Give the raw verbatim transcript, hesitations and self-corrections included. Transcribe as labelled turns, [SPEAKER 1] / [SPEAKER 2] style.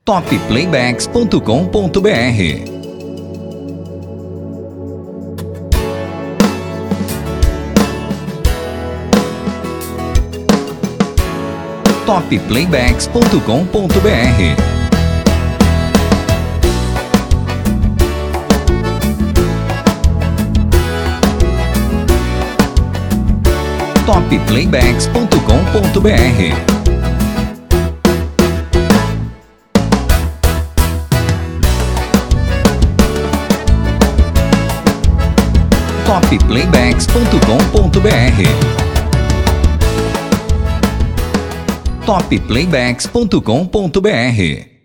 [SPEAKER 1] top playbacks ponto com ponto br. top playbacks ponto com ponto br. top playbacks ponto com ponto br. top playbacks ponto com ponto br. top playbacks ponto com ponto br.